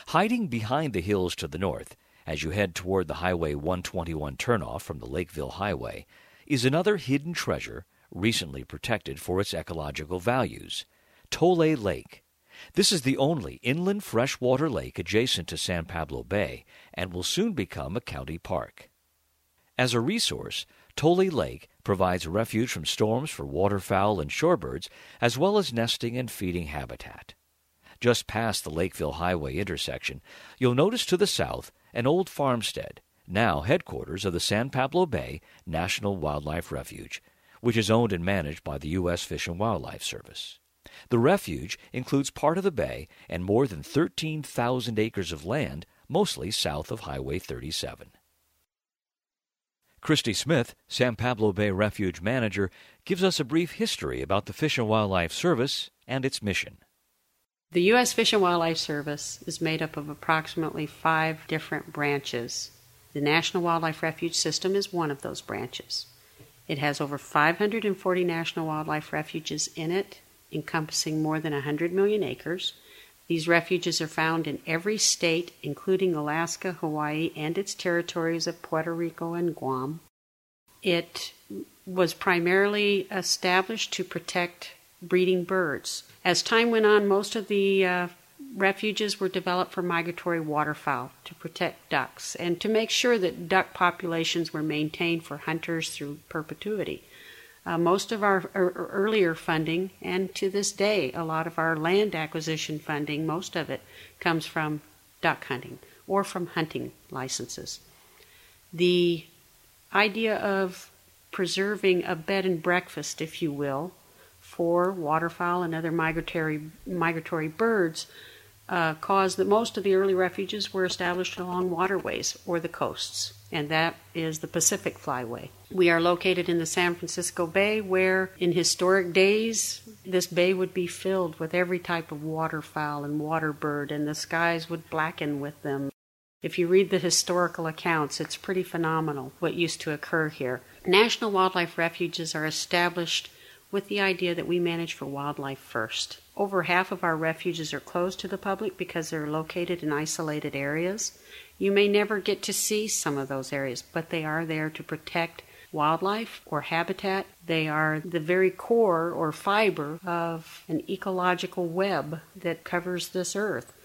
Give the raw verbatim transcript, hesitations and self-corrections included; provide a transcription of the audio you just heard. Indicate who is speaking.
Speaker 1: Hiding behind the hills to the north, as you head toward the Highway one twenty-one turnoff from the Lakeville Highway, is another hidden treasure recently protected for its ecological values, Tole Lake. This is the only inland freshwater lake adjacent to San Pablo Bay and will soon become a county park. As a resource, Tole Lake provides refuge from storms for waterfowl and shorebirds, as well as nesting and feeding habitat. Just past the Lakeville Highway intersection, you'll notice to the south an old farmstead, now headquarters of the San Pablo Bay National Wildlife Refuge, which is owned and managed by the U S Fish and Wildlife Service. The refuge includes part of the bay and more than thirteen thousand acres of land, mostly south of Highway thirty-seven. Christy Smith, San Pablo Bay Refuge Manager, gives us a brief history about the Fish and Wildlife Service and its mission.
Speaker 2: The U S Fish and Wildlife Service is made up of approximately five different branches. The National Wildlife Refuge System is one of those branches. It has over five hundred forty national wildlife refuges in it, encompassing more than one hundred million acres. These refuges are found in every state, including Alaska, Hawaii, and its territories of Puerto Rico and Guam. It was primarily established to protect breeding birds. As time went on, most of the uh, refuges were developed for migratory waterfowl to protect ducks and to make sure that duck populations were maintained for hunters through perpetuity. Uh, most of our er, earlier funding, and to this day, a lot of our land acquisition funding, most of it comes from duck hunting or from hunting licenses. The idea of preserving a bed and breakfast, if you will, for waterfowl and other migratory migratory birds uh, caused that most of the early refuges were established along waterways or the coasts, and that is the Pacific Flyway. We are located in the San Francisco Bay, where in historic days this bay would be filled with every type of waterfowl and water bird, and the skies would blacken with them. If you read the historical accounts, it's pretty phenomenal what used to occur here. National wildlife refuges are established with the idea that we manage for wildlife first. Over half of our refuges are closed to the public because they're located in isolated areas. You may never get to see some of those areas, but they are there to protect wildlife or habitat. They are the very core or fiber of an ecological web that covers this earth.